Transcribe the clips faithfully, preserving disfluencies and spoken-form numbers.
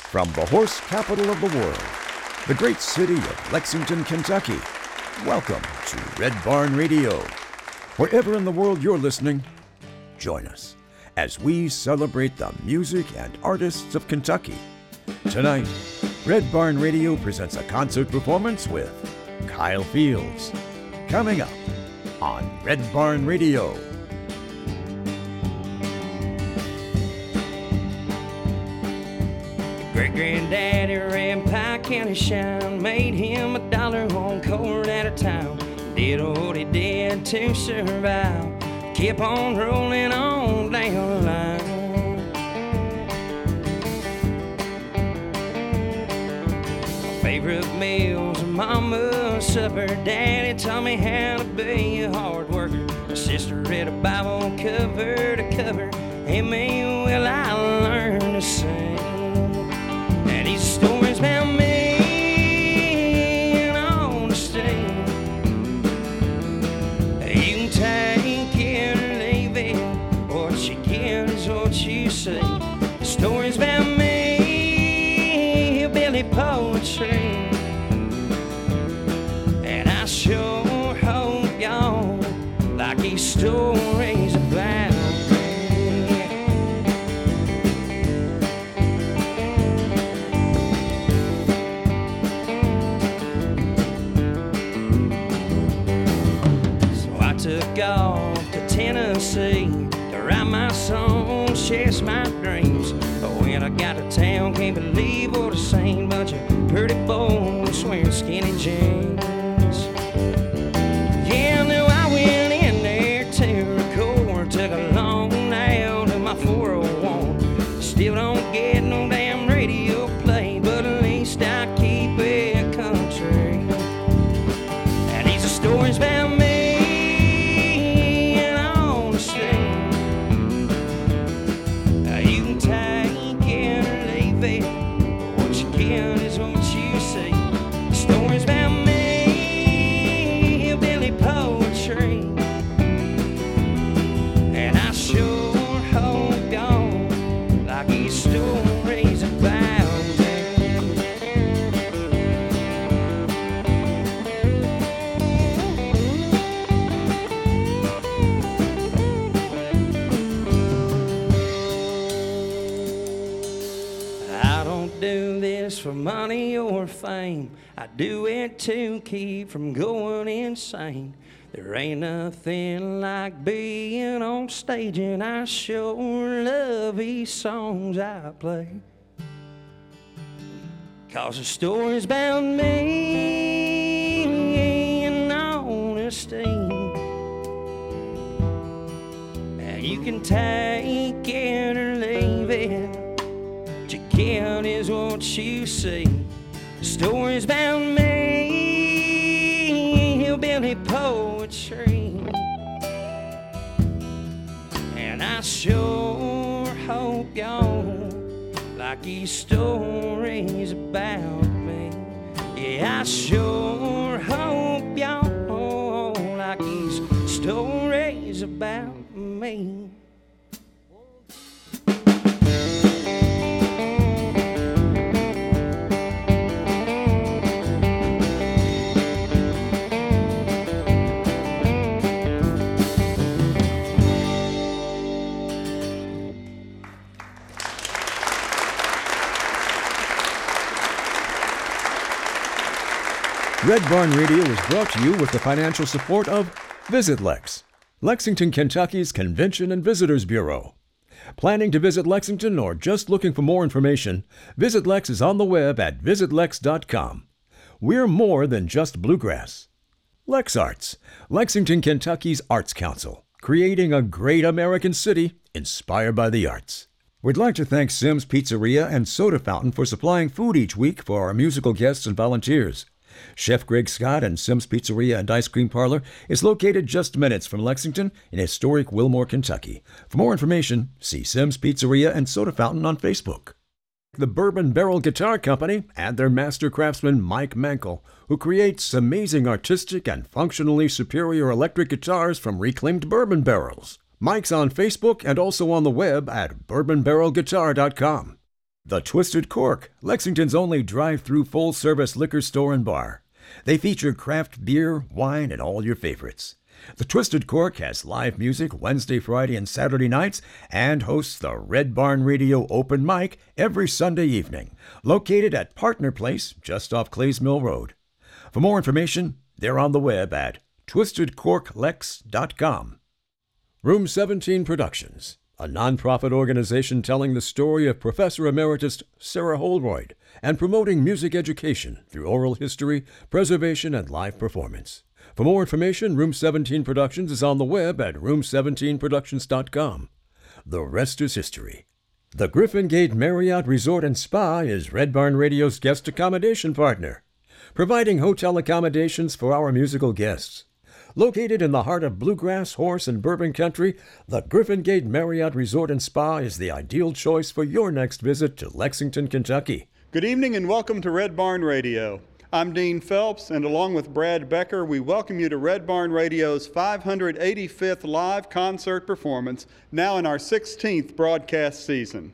From the horse capital of the world, the great city of Lexington, Kentucky, welcome to Red Barn Radio. Wherever in the world you're listening, join us as we celebrate the music and artists of Kentucky. Tonight, Red Barn Radio presents a concert performance with Kyle Fields. Coming up on Red Barn Radio. Great-granddaddy ran Pike County shine, made him a dollar on court out of town. Did what he did to survive, kept on rolling on down the line. My favorite meals are mama's supper. Daddy taught me how to be a hard worker. My sister read a Bible cover to cover, and me, well, I learned to sing. And these stories about me and honesty, you can take it or leave it. What you get is what you see. Stories about me, hillbilly poetry, and I sure hope y'all like these stories about. Took off to Tennessee to write my songs, chase my dreams. But when I got to town, can't believe what I seen. Bunch of pretty boys wearing skinny jeans. Yeah, I knew I went in there to record. Took a long nail to my four oh one. Still don't get no damn radio play, but at least I keep it country. And these are stories about me. For money or fame, I do it to keep from going insane. There ain't nothing like being on stage, and I sure love these songs I play. Cause the story's about me and honesty, and you can take it or leave it. Count is what you see. Stories about me, hillbilly poetry, and I sure hope y'all like these stories about me. Yeah, I sure hope y'all like these stories about me. Red Barn Radio is brought to you with the financial support of Visit Lex, Lexington, Kentucky's Convention and Visitors Bureau. Planning to visit Lexington or just looking for more information, Visit Lex is on the web at visit lex dot com. We're more than just bluegrass. Lex Arts, Lexington, Kentucky's Arts Council, creating a great American city inspired by the arts. We'd like to thank Simms Pizzeria and Soda Fountain for supplying food each week for our musical guests and volunteers. Chef Greg Scott and Simms Pizzeria and Ice Cream Parlor is located just minutes from Lexington in historic Wilmore, Kentucky. For more information, see Simms Pizzeria and Soda Fountain on Facebook. The Bourbon Barrel Guitar Company and their master craftsman Mike Mankel, who creates amazing artistic and functionally superior electric guitars from reclaimed bourbon barrels. Mike's on Facebook and also on the web at bourbon barrel guitar dot com. The Twisted Cork, Lexington's only drive-through full-service liquor store and bar. They feature craft beer, wine, and all your favorites. The Twisted Cork has live music Wednesday, Friday, and Saturday nights and hosts the Red Barn Radio Open Mic every Sunday evening, located at Partner Place, just off Clays Mill Road. For more information, they're on the web at twisted cork lex dot com. Room seventeen Productions, a nonprofit organization telling the story of Professor Emeritus Sarah Holroyd and promoting music education through oral history, preservation, and live performance. For more information, Room seventeen Productions is on the web at room seventeen productions dot com. The rest is history. The Griffin Gate Marriott Resort and Spa is Red Barn Radio's guest accommodation partner, providing hotel accommodations for our musical guests. Located in the heart of bluegrass, horse, and bourbon country, the Griffin Gate Marriott Resort and Spa is the ideal choice for your next visit to Lexington, Kentucky. Good evening and welcome to Red Barn Radio. I'm Dean Phelps, and along with Brad Becker, we welcome you to Red Barn Radio's five hundred eighty-fifth live concert performance, now in our sixteenth broadcast season.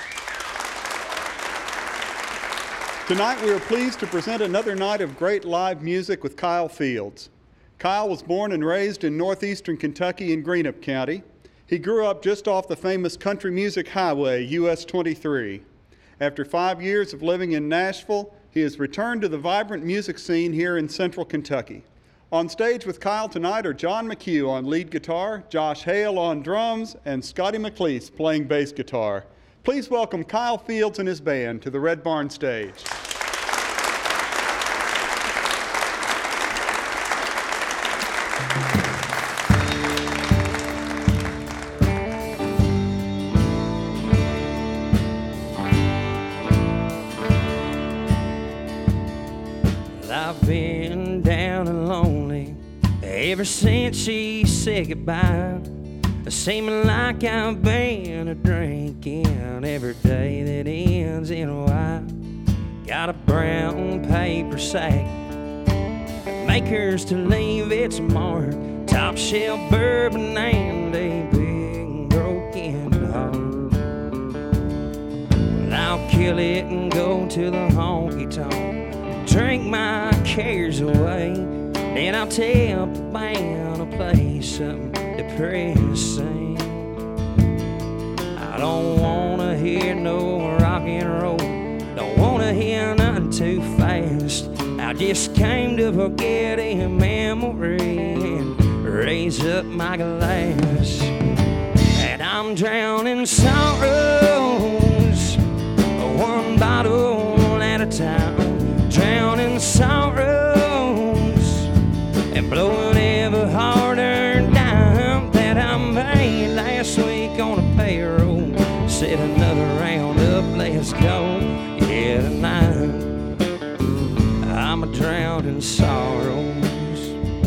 Tonight we are pleased to present another night of great live music with Kyle Fields. Kyle was born and raised in northeastern Kentucky in Greenup County. He grew up just off the famous country music highway, U S twenty-three. After five years of living in Nashville, he has returned to the vibrant music scene here in central Kentucky. On stage with Kyle tonight are John McHugh on lead guitar, Josh Hale on drums, and Scotty McLeese playing bass guitar. Please welcome Kyle Fields and his band to the Red Barn stage. Ever since she said goodbye, seeming like I've been a drinking every day that ends in a Y. Got a brown paper sack, makers to leave its mark, top shelf bourbon and a big broken heart. Well, I'll kill it and go to the honky tonk, drink my cares away. Then I'll tell the band to play something depressing. I don't wanna hear no rock and roll, don't wanna hear nothing too fast. I just came to forget a memory and raise up my glass. And I'm drowning sorrows, one bottle at a time, drowning sorrows, and blowing every hard-earned dime that I made last week on a payroll. Said another round up, let's go, yeah, tonight I'm a drowned in sorrows.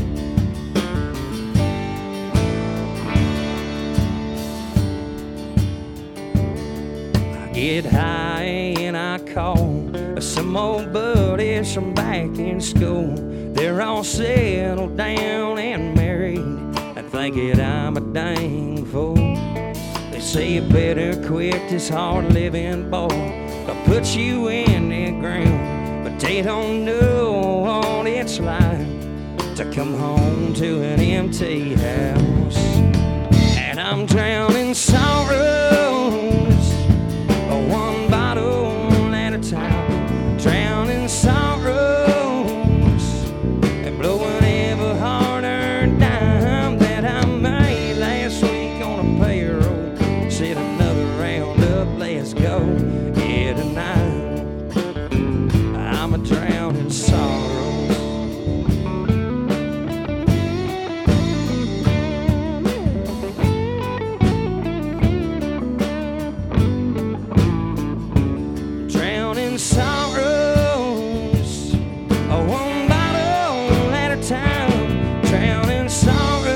I get high and I call some old buddies from back in school. They're all settled down and married. I think that I'm a dang fool. They say you better quit this hard living, boy. I'll put you in the ground. But they don't know what it's like to come home to an empty house. And I'm drowning sorrows, one bottle at a time, drowning sorrows, blowing every hard-earned dime that I made last week on a payroll. Said another round up, let's go, yeah, tonight I'm a drowned in sorrows. Drowning sorrows, oh, one time, drowning sorrows,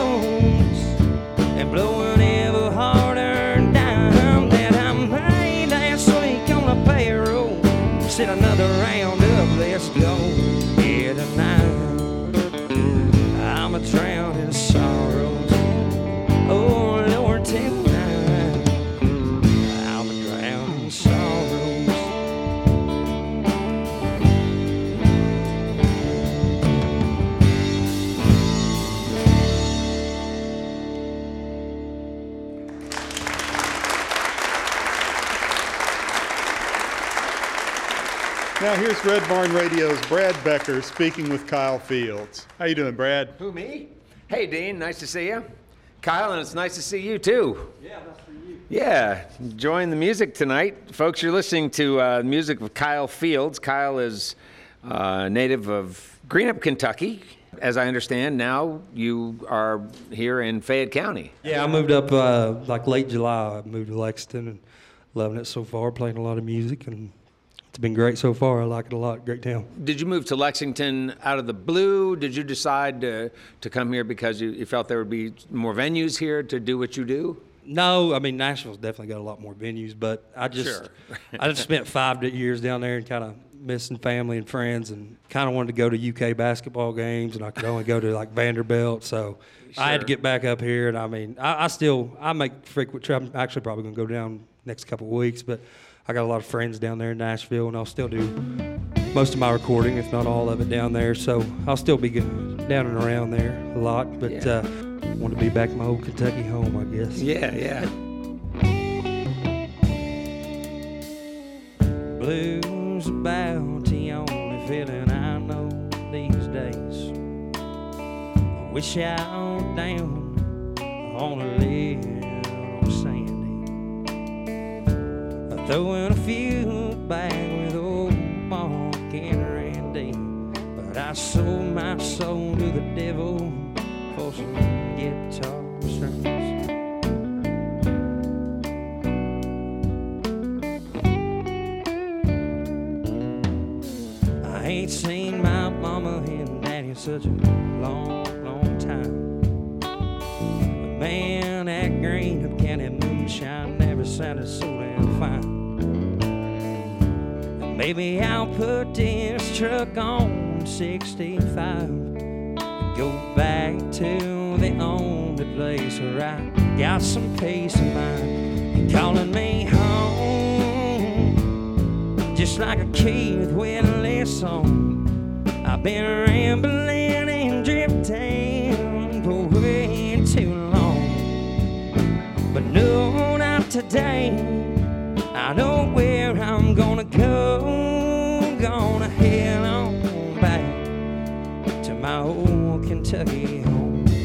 and blowing every hard-earned dime that I made last week on the payroll. Said another round up, let's go, yeah, tonight I'm a drowned in sorrows. Oh, Lord, tonight I'm a drowned in sorrows. Now here's Red Barn Radio's Brad Becker speaking with Kyle Fields. How you doing, Brad? Who, me? Hey, Dean, nice to see you. Kyle, and it's nice to see you, too. Yeah, that's for you. Yeah, enjoying the music tonight. Folks, you're listening to uh, music with Kyle Fields. Kyle is a uh, native of Greenup, Kentucky. As I understand, now you are here in Fayette County. Yeah, I moved up uh, like late July. I moved to Lexington and loving it so far, playing a lot of music, and it's been great so far. I like it a lot. Great town. Did you move to Lexington out of the blue? Did you decide to, to come here because you, you felt there would be more venues here to do what you do? No, I mean, Nashville's definitely got a lot more venues, but I just Sure. I just spent five years down there and kind of missing family and friends, and kind of wanted to go to U K basketball games, and I could only go to like Vanderbilt, so Sure. I had to get back up here. And I mean, I, I still I make frequent trips. I'm actually probably going to go down next couple of weeks, but I got a lot of friends down there in Nashville, and I'll still do most of my recording, if not all of it, down there. So I'll still be down and around there a lot, but Yeah. uh, want to be back in my old Kentucky home, I guess. Yeah, yeah. Blues about the only feeling I know these days. I wish I was down on a little sandy, throwing a few back with old Mark and Randy. But I sold my soul to the devil for some guitar strings. I ain't seen my mama and daddy in such a long, long time. The man at Greenup County moonshine never sounded so damn fine. And maybe I'll put this truck on sixty-five and go back to the only place where I got some peace of mind. You're calling me home, just like a kid with windless on. I've been rambling and drifting for way too long, but no, not today. I know where I'm gonna go, gonna head on back to my old Kentucky home.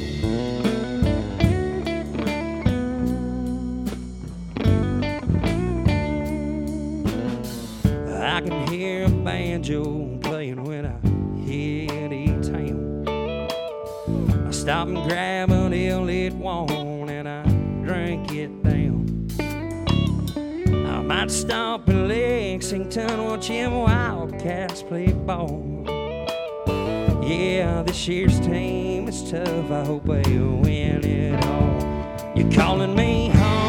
I can hear a banjo playing when I hit E-town. I stop and grab until it won't, and I drink it down. I might stop in Lexington watching Wildcats play ball. Yeah, this year's team is tough. I hope they win it all. You're calling me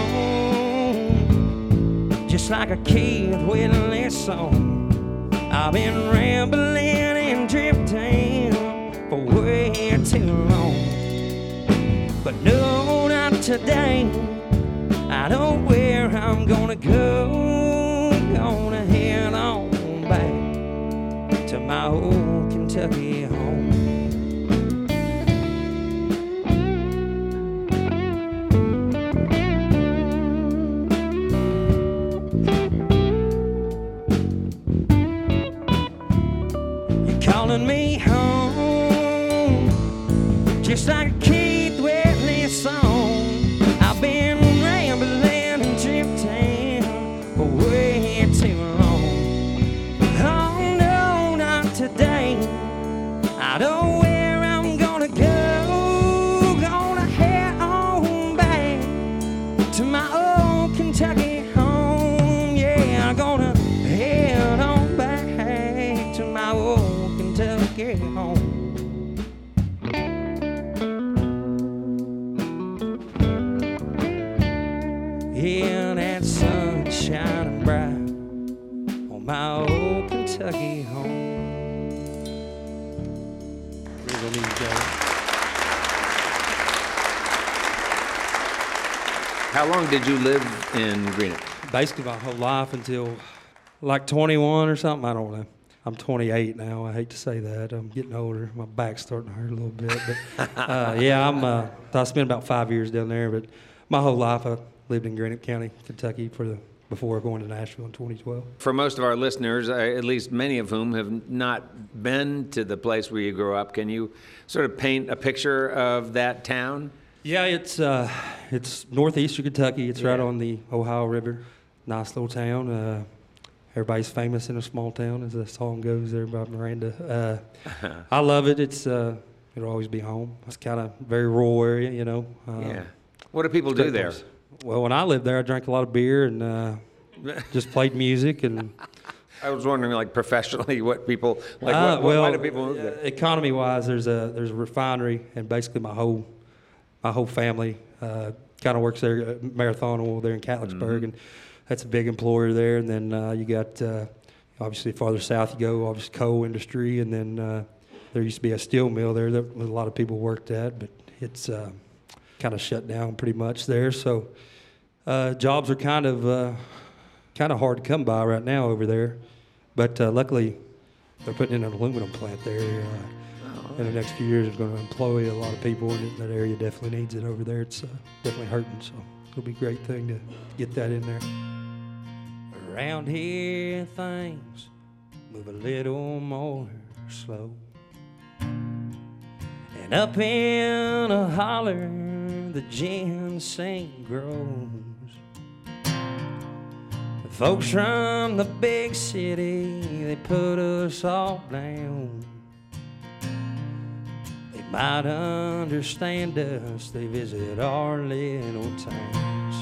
home, just like a kid with a list song. I've been rambling and drifting for way too long, but no, not today. I know where I'm gonna go, gonna head on back to my old Kentucky home. Calling me home, just like a kid with this song. I've been rambling and drifting for way too long. Oh no, not today. I know where I'm gonna go, gonna head on back to my old Kentucky home. Yeah, I'm gonna head on back to my old Kentucky home. Yeah, that sun shining bright on my old Kentucky home. We're gonna need to go. How long did you live in Greenup? Basically my whole life until like twenty-one or something. I don't know. I'm twenty-eight now. I hate to say that. I'm getting older. My back's starting to hurt a little bit. But uh, yeah, I'm. Uh, I spent about five years down there. But my whole life I lived in Greenup County, Kentucky, for the before going to Nashville in twenty twelve. For most of our listeners, uh, at least many of whom have not been to the place where you grew up, can you sort of paint a picture of that town? Yeah, it's uh, it's northeastern Kentucky. It's right Yeah. on the Ohio River. Nice little town. Uh, everybody's famous in a small town, as the song goes there by Miranda. Uh, I love it. It's uh, it'll always be home. It's kind of very rural area, you know. Uh, Yeah. What do people do there? Well, when I lived there, I drank a lot of beer and uh, just played music and. I was wondering, like, professionally, what people, like, Uh, what, well, why do people move there? Economy-wise, there's a there's a refinery, and basically my whole my whole family uh, kind of works there at Marathon Oil there in Catlettsburg, Mm-hmm. and that's a big employer there. And then uh, you got uh, obviously farther south you go, obviously coal industry, and then uh, there used to be a steel mill there that a lot of people worked at, but it's uh, kind of shut down pretty much there. So uh, jobs are kind of uh, kind of hard to come by right now over there. But uh, luckily, they're putting in an aluminum plant there. Uh, in the next few years, it's going to employ a lot of people, and that area definitely needs it over there. It's uh, definitely hurting, so it'll be a great thing to get that in there. Around here, things move a little more slow. And up in a holler, the ginseng grows. Folks from the big city, they put us all down. They might understand us, they visit our little towns.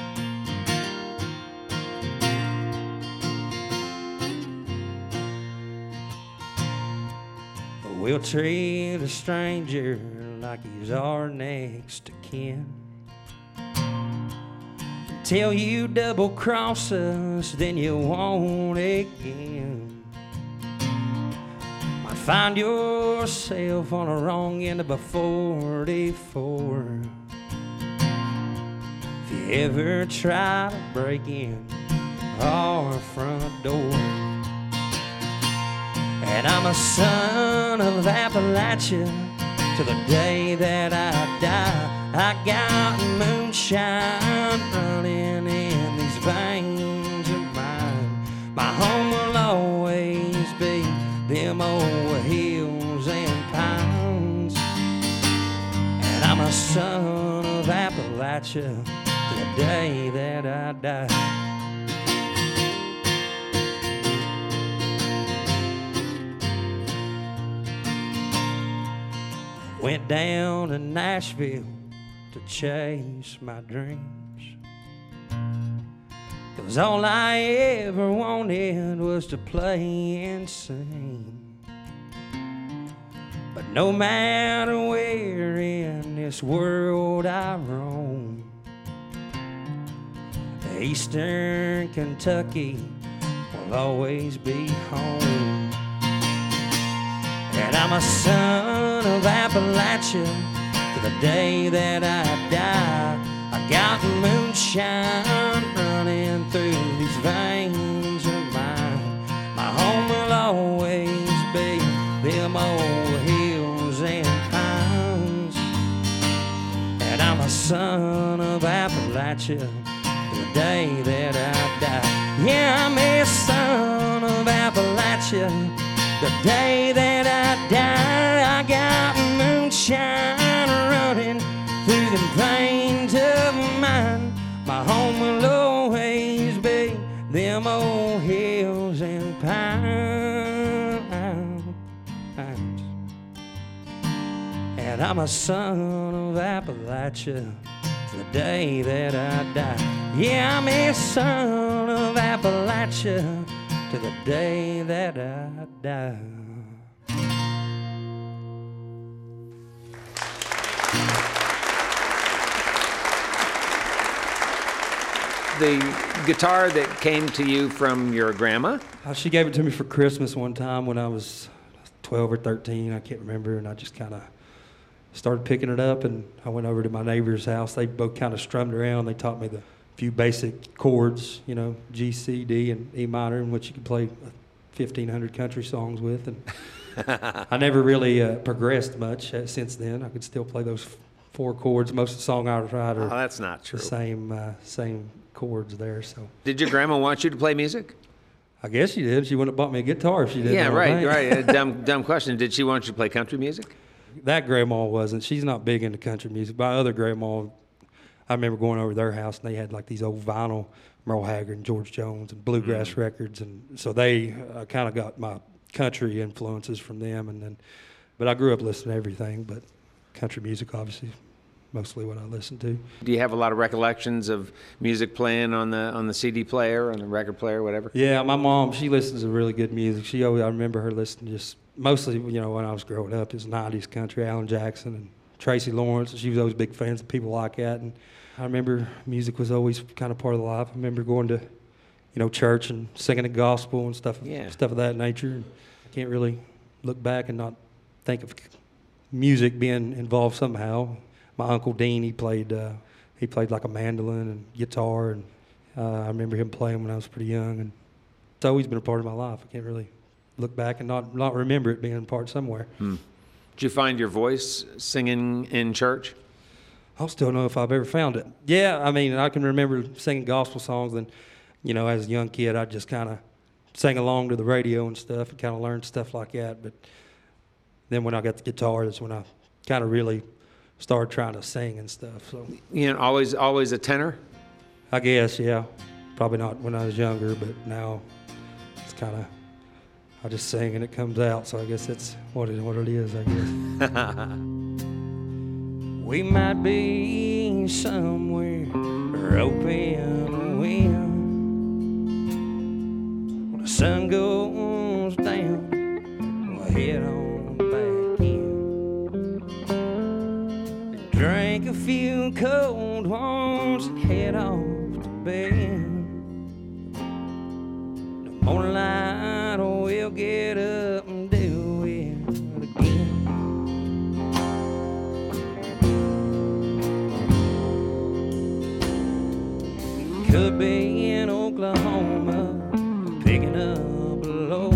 We'll treat a stranger like he's our next of kin. Till you double cross us, then you won't again. Might find yourself on the wrong end of a forty-four. If you ever try to break in our front door. And I'm a son of Appalachia to the day that I die. I got moonshine running in these veins of mine. My home will always be them old hills and pines. And I'm a son of Appalachia to the day that I die. Went down to Nashville to chase my dreams. 'Cause all I ever wanted was to play and sing. But no matter where in this world I roam, Eastern Kentucky will always be home. And I'm a son of Appalachia to the day that I die. I got moonshine running through these veins of mine. My home will always be them old hills and pines. And I'm a son of Appalachia to the day that I die. Yeah, I'm a son of Appalachia the day that I die. I got moonshine running through them veins of mine. My home will always be them old hills and pines. And I'm a son of Appalachia to the day that I die. Yeah, I'm a son of Appalachia to the day that I die. The guitar that came to you from your grandma? Uh, she gave it to me for Christmas one time when I was twelve or thirteen, I can't remember, and I just kind of started picking it up, and I went over to my neighbor's house. They both kind of strummed around. They taught me the few basic chords, you know, G, C, D, and E minor, in which you can play fifteen hundred country songs with. And I never really uh, progressed much uh, since then. I could still play those f- four chords. Most of the song I write are Oh, that's not true. the same, uh, same chords there. So Did your grandma want you to play music? I guess she did. She wouldn't have bought me a guitar if she didn't. Yeah, I don't right, think. right. A dumb, dumb question. Did she want you to play country music? That grandma wasn't. She's not big into country music. My other grandma, I remember going over to their house and they had like these old vinyl Merle Haggard and George Jones and bluegrass mm. records, and so they uh, kind of got my country influences from them. And then, but I grew up listening to everything, but country music obviously mostly what I listened to. Do you have a lot of recollections of music playing on the on the C D player, on the record player, whatever? Yeah, my mom, she listens to really good music. She always, I remember her listening just mostly, you know, when I was growing up, it was nineties country, Alan Jackson and Tracy Lawrence. She was always big fans of people like that. And I remember music was always kind of part of the life. I remember going to, you know, church and singing the gospel and stuff, yeah. stuff of that nature. And I can't really look back and not think of music being involved somehow. My Uncle Dean, he played, uh, he played like a mandolin and guitar, and uh, I remember him playing when I was pretty young. And it's always been a part of my life. I can't really look back and not, not remember it being a part somewhere. Hmm. Did you find your voice singing in church? I don't still know if I've ever found it. Yeah, I mean, I can remember singing gospel songs, and, you know, as a young kid, I just kind of sang along to the radio and stuff and kind of learned stuff like that. But then when I got the guitar, that's when I kind of really started trying to sing and stuff. So, you know, always, always a tenor? I guess, yeah. Probably not when I was younger, but now it's kind of, I just sing and it comes out. So I guess that's what it, what it is, I guess. We might be somewhere open wind. When the sun goes down, we'll head on back in. Drink a few cold ones and head off to bed. The morning light, we'll get up and do it again. Could be in Oklahoma, picking up a load.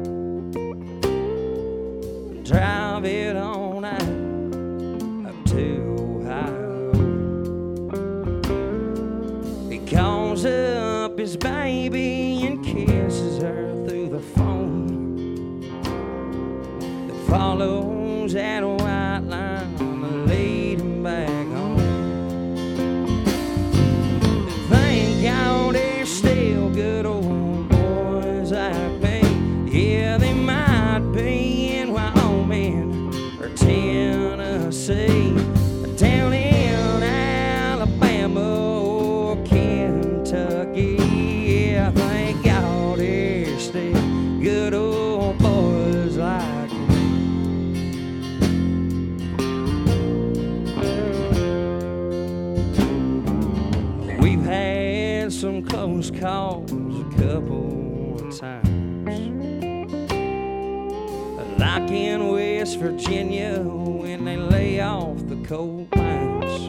Drive it on out up to Ohio. He calls up his baby and kisses her through the phone. That follows that white line to lead him back home. God, there's still good old boys like me. Yeah, they might be in Wyoming or Tennessee, down in Alabama or Kentucky. Yeah, thank God there's still good old boys like me. We've had some close calls a couple of times, like in West Virginia when they lay off the coal mines.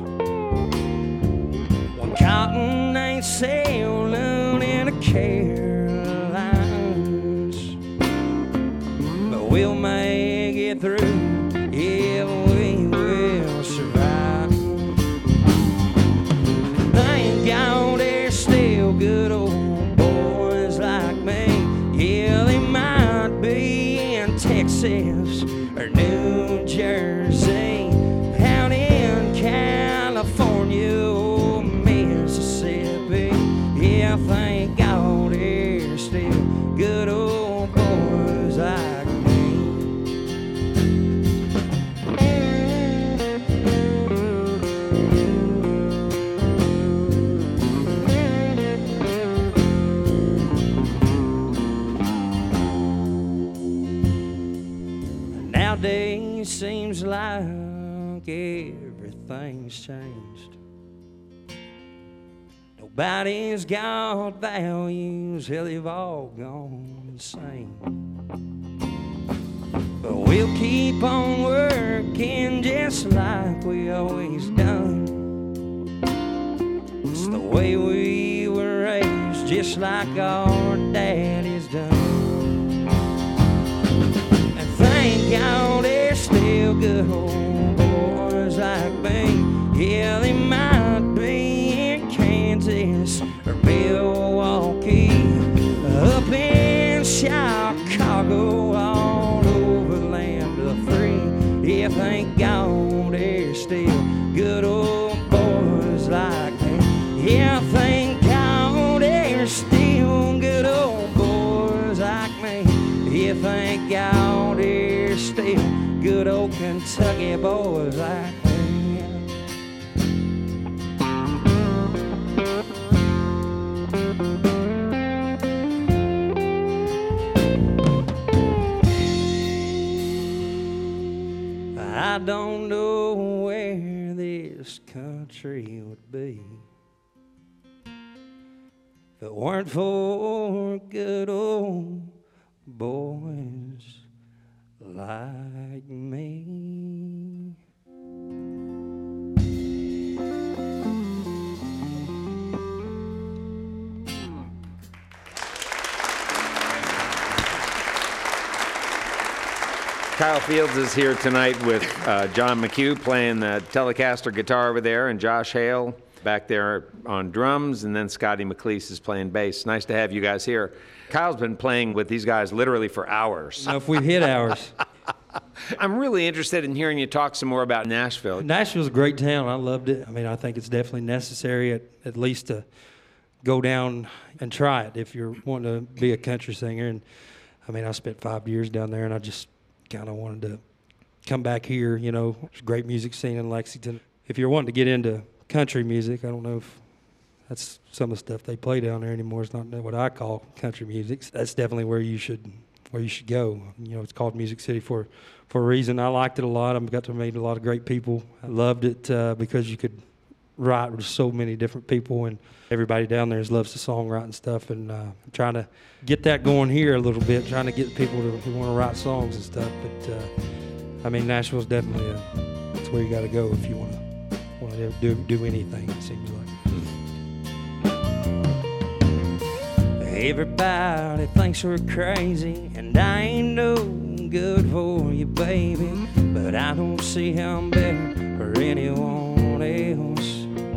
When cotton ain't selling in the Carolinas, but we'll make it through, yeah, we will survive. Thank God there's still good old boys like me. Yeah, they might be in Texas or New Jersey, out in California or Mississippi. Yeah, thank God there's still good old boys like me. Nowadays seems like everything's changed. Nobody's got values, hell, they've all gone insane. But we'll keep on working just like we always done. It's the way we were raised, just like our daddy's done. Thank God there's still good old boys like me. Yeah, they might be in Kansas me. You think God is still good old Kentucky boys like me. I don't know where this country would be if it weren't for good old boys like me. Kyle Fields is here tonight with uh, John McHugh playing the Telecaster guitar over there, and Josh Hale back there on drums, and then Scotty McLeese is playing bass. Nice to have you guys here. Kyle's been playing with these guys literally for hours. Now, if we've hit hours. I'm really interested in hearing you talk some more about Nashville. Nashville's a great town. I loved it. I mean, I think it's definitely necessary at, at least to go down and try it if you're wanting to be a country singer. And I mean, I spent five years down there, and I just kind of wanted to come back here. You know, there's a great music scene in Lexington. If you're wanting to get into country music, I don't know if that's some of the stuff they play down there anymore. It's not what I call country music. That's definitely where you should where you should go. You know, it's called Music City for for a reason. I liked it a lot. I got to meet a lot of great people. I loved it uh, because you could write with so many different people, and everybody down there loves the songwriting stuff. And uh, I'm trying to get that going here a little bit, trying to get people to, who want to write songs and stuff. But uh, I mean, Nashville's definitely a, that's where you got to go if you want to want to do do anything. It seems like. Everybody thinks we're crazy, and I ain't no good for you, baby. But I don't see how I'm better for anyone else.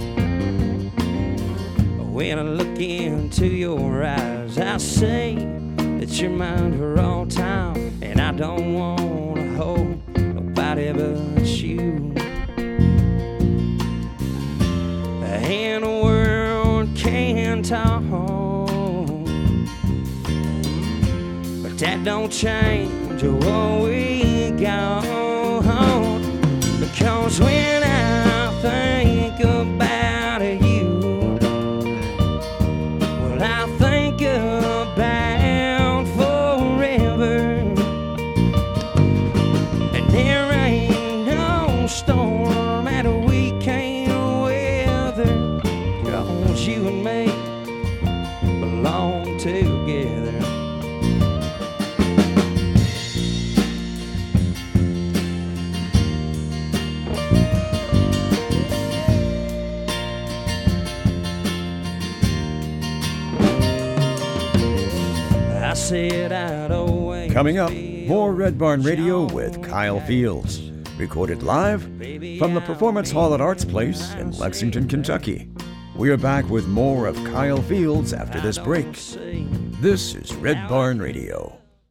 When I look into your eyes, I see that you're mine for all time, and I don't want to hold nobody but you. And the world can talk, but that don't change what we got. Because when I think about you, well, I think about forever. And there ain't no storm that we can't weather, 'cause you and me belong together. I said I'd always Coming up, be more Red Barn Radio your with Kyle Fields. Recorded live from the Performance Hall at Arts Place in Lexington, Kentucky. We are back with more of Kyle Fields after this break. This is Red Barn Radio.